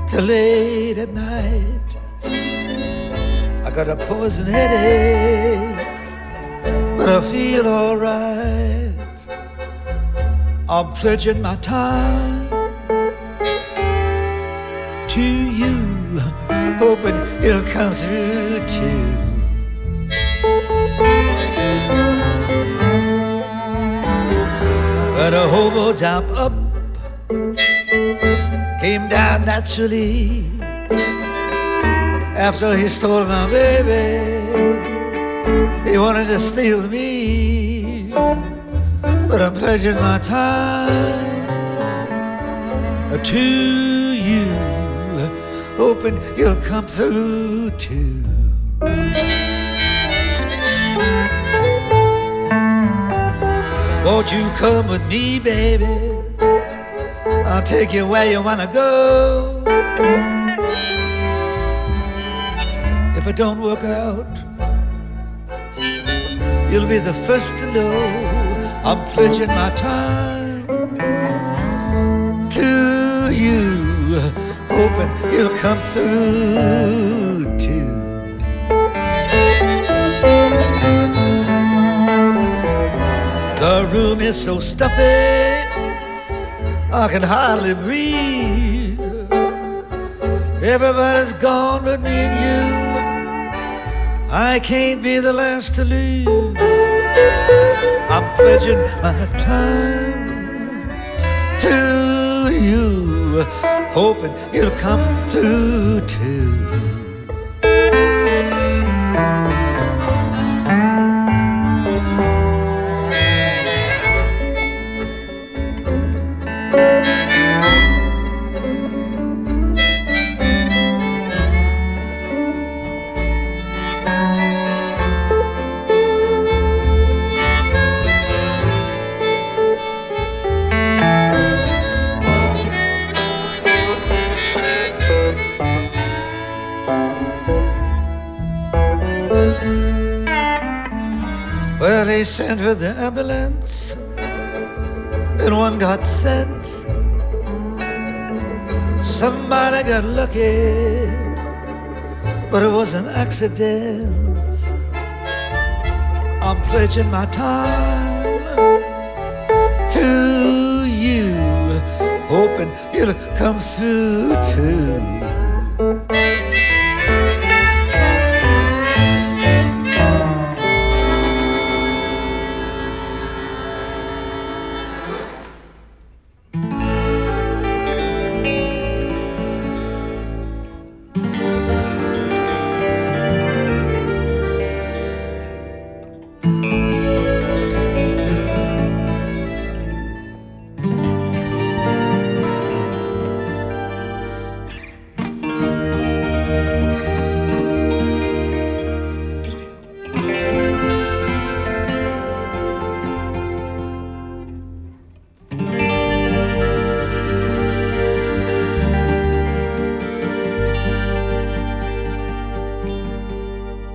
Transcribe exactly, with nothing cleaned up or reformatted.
till late at night. I got a poison headache, but I feel alright. I'm pledging my time to you, hoping it'll come through too. But a hobo jump up came down naturally after he stole my baby. He wanted to steal me, but I'm pledging my time to you, hoping you'll come through too. Won't you come with me, baby? I'll take you where you wanna go. If it don't work out, you'll be the first to know. I'm pledging my time to you, hoping you'll come through too. The room is so stuffy, I can hardly breathe. Everybody's gone but me and you. I can't be the last to leave. I'm pledging my time to you, hoping you'll come through too. Well, they sent for the ambulance, and one got sent. Somebody got lucky, but it was an accident. I'm pledging my time to you, hoping you'll come through too.